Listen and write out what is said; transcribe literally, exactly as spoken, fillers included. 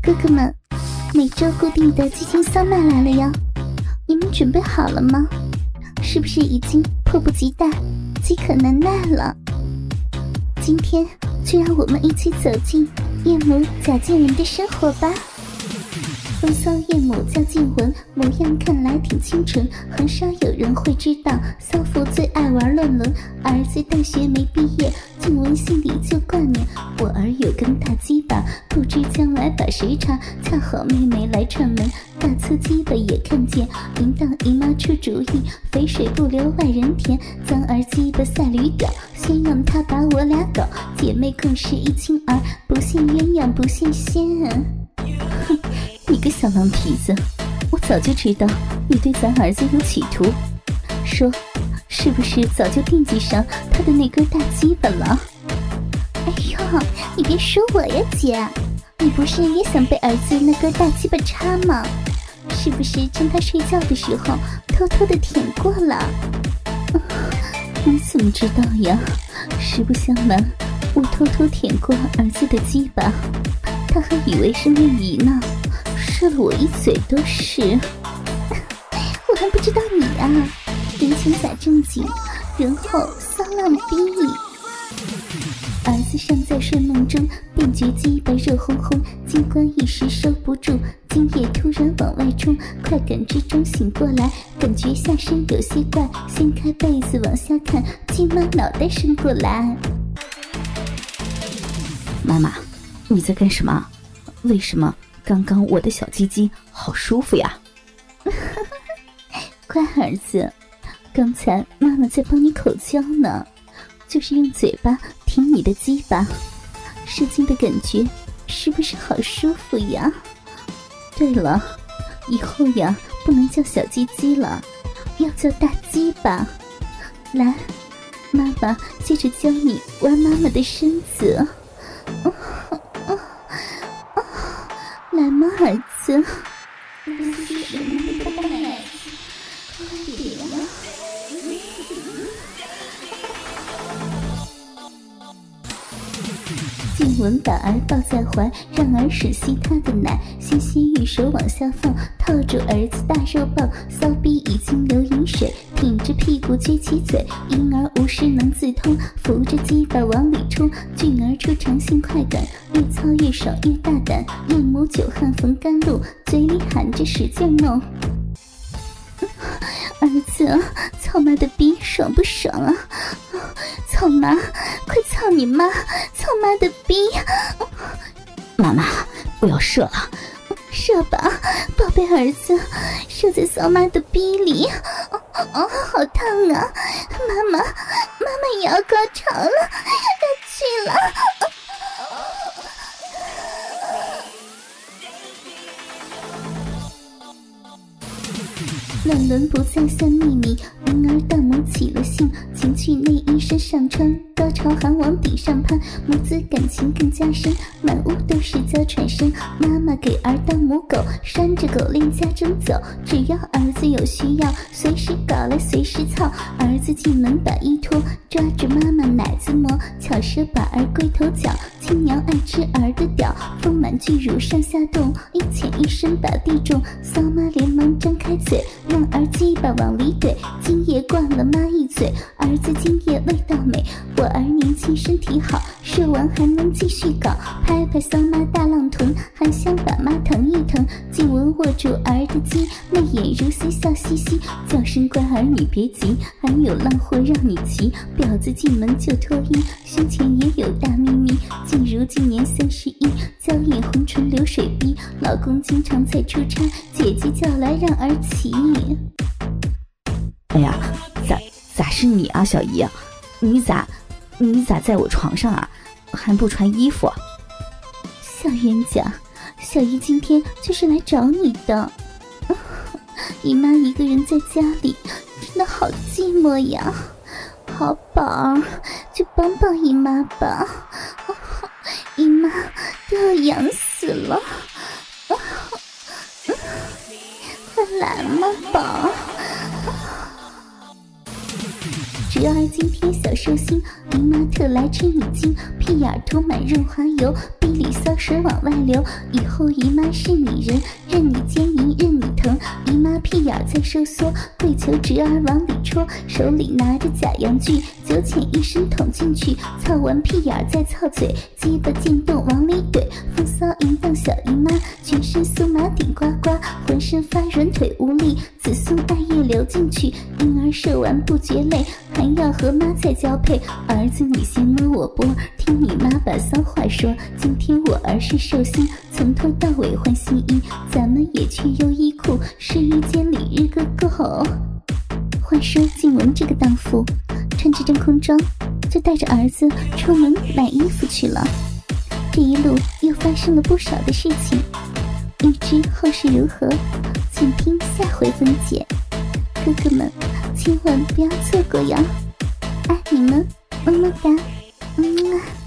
哥哥们，每周固定的激情骚麦来了哟，你们准备好了吗？是不是已经迫不及待、饥渴难耐了？今天就让我们一起走进夜母贾静雯的生活吧。风骚夜母叫静雯，模样看来挺清纯，很少有人会知道骚妇最爱玩乱伦。儿子大学没毕业，静雯心里就挂念，我儿有根大鸡巴，不知将来把谁插。恰好妹妹来串门，大粗鸡巴也看见，铃当姨妈出主意，肥水不流外人田，脏儿鸡巴赛驴屌，先让他把我俩搞，姐妹共侍一亲儿，不羡鸳鸯不羡仙。哼，你个小狼皮子，我早就知道你对咱儿子有企图，说是不是早就惦记上他的那根大鸡巴了？哎呦，你别说我呀姐，你不是也想被儿子那根大鸡巴插吗？是不是趁他睡觉的时候偷偷的舔过了？你怎么知道呀？实不相瞒，我偷偷舔过儿子的鸡巴，他还以为是内衣呢，射了我一嘴都是。我还不知道你啊，人前假正经，人后骚浪逼。儿子尚在睡梦中，便觉鸡巴热烘烘，金冠一时收不住，精液突然往外冲，快感之中醒过来，感觉下身有些怪，掀开被子往下看，鸡妈脑袋伸过来。 妈妈，你在干什么？为什么刚刚我的小鸡鸡好舒服呀？ 乖儿子，刚才妈妈在帮你口交呢，就是用嘴巴舔你的鸡巴，射精的感觉是不是好舒服呀？对了，以后呀不能叫小鸡鸡了，要叫大鸡巴。来，妈妈接着教你玩妈妈的身子。哦哦哦，来嘛儿子。静雯把儿抱在怀，让儿吮吸她的奶，纤纤玉手往下放，套住儿子大肉棒，骚逼已经流饮水，挺着屁股撅起嘴，婴儿无时能自通，扶着鸡巴往里冲，俊儿出尝性快感，越操越爽越大胆，夜母久旱逢甘露，嘴里喊着使劲弄。儿子，操妈的逼爽不爽啊？操妈，快操你妈，操妈的逼！ 妈妈，我要射了。 射吧，宝贝儿子，射在骚妈的逼里。哦哦，好烫啊！妈妈，妈妈也要高潮了，要去了。乱伦不再算秘密，婴儿荡母起了兴，情趣内衣身上穿，高潮还往顶上攀，母子感情更加深，满屋都是娇喘声。妈妈给儿当母狗，拴着狗链家中走，只要儿子有需要，随时搞来随时操。儿子进门把衣脱，抓着妈妈奶子磨，巧舌把儿龟头绞，亲娘爱吃儿的屌，丰满巨乳上下动，一前一身把地重。骚妈连忙张开嘴，让儿鸡巴往里怼，精液灌了妈一嘴，儿子精液味道美，我儿年轻身体好，射完还能继续搞，拍拍骚妈大浪臀，还想把妈疼一疼。静雯握住儿的鸡，媚眼如丝笑嘻嘻，叫声乖儿你别急，还有浪货让你骑，婊子进门就脱衣，胸前也有大秘密，静如今年三十一，娇艳红唇流水逼，老公经常在出差，姐姐叫来让儿骑。 哎呀，咋咋是你啊，小姨？你咋你咋在我床上啊？还不穿衣服？ 小冤家，小姨今天就是来找你的。姨妈一个人在家里，真的好寂寞呀。好宝儿，就帮帮姨妈吧。姨妈都要痒死了。快来嘛，宝儿。侄儿今天小寿星，姨妈特来吃你精，屁眼涂满润滑油，逼里里骚水往外流，以后姨妈是你人，任你奸淫任你疼，姨妈屁眼在收缩，跪求侄儿往里戳，手里拿着假阳具，九浅一身捅进去，操完屁眼再操嘴，鸡巴渐动往里怼，风骚淫荡小姨妈，全身酥麻顶呱呱，浑身发软腿无力，子孙爱液流进去，婴儿射完不觉累，还要和妈再交配。儿子你先摸我脖，听你妈把骚话说，今天我儿是寿星，从头到尾换新衣，咱们也去优衣库试衣间里日个够。话说静雯这个荡妇穿着真空装就带着儿子出门买衣服去了，这一路又发生了不少的事情，欲知后事如何，请听下回分解。哥哥们千万不要错过哟，爱你们，么么哒，嗯。